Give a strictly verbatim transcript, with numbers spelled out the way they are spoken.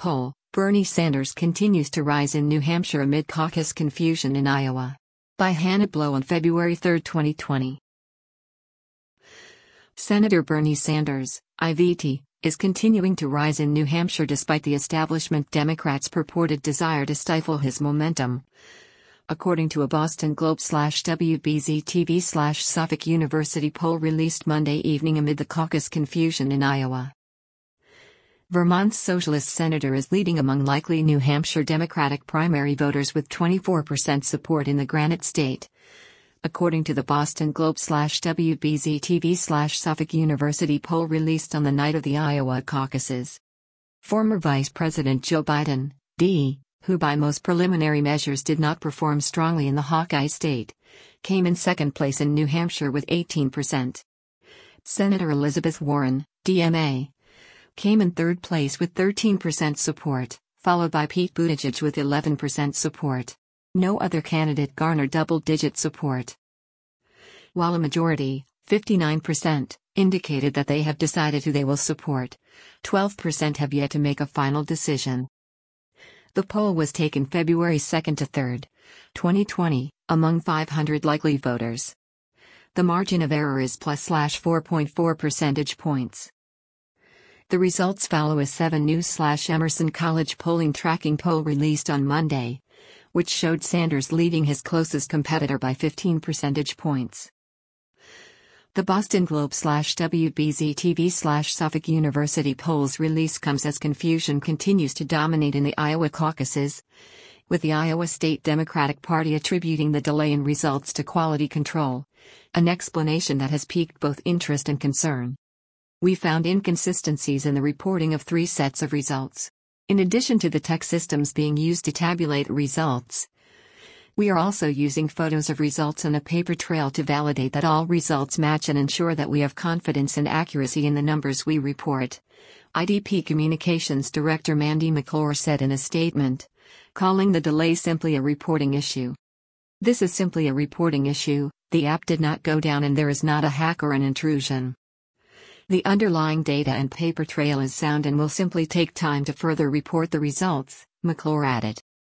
Poll: Bernie Sanders continues to rise in New Hampshire amid caucus confusion in Iowa. By Hannah Blow on February third, twenty twenty. Senator Bernie Sanders, I V T, is continuing to rise in New Hampshire despite the establishment Democrats' purported desire to stifle his momentum. According to a Boston Globe slash W B Z T V slash Suffolk University poll released Monday evening amid the caucus confusion in Iowa. Vermont's socialist senator is leading among likely New Hampshire Democratic primary voters with twenty-four percent support in the Granite State. According to the Boston Globe slash W B Z T V slash Suffolk University poll released on the night of the Iowa caucuses. Former Vice President Joe Biden, D, who by most preliminary measures did not perform strongly in the Hawkeye state, came in second place in New Hampshire with eighteen percent. Senator Elizabeth Warren, D M A, came in third place with thirteen percent support, followed by Pete Buttigieg with eleven percent support. No other candidate garnered double-digit support. While a majority, fifty-nine percent, indicated that they have decided who they will support, twelve percent have yet to make a final decision. The poll was taken February second to third, twenty twenty, among five hundred likely voters. The margin of error is plus slash four point four percentage points. The results follow a seven News slash Emerson College polling tracking poll released on Monday, which showed Sanders leading his closest competitor by fifteen percentage points. The Boston Globe slash W B Z T V slash Suffolk University polls release comes as confusion continues to dominate in the Iowa caucuses, with the Iowa State Democratic Party attributing the delay in results to quality control, an explanation that has piqued both interest and concern. We found inconsistencies in the reporting of three sets of results. In addition to the tech systems being used to tabulate results, we are also using photos of results and a paper trail to validate that all results match and ensure that we have confidence and accuracy in the numbers we report, I D P Communications Director Mandy McClure said in a statement, calling the delay simply a reporting issue. This is simply a reporting issue, the app did not go down and there is not a hack or an intrusion. The underlying data and paper trail is sound and will simply take time to further report the results, McClure added.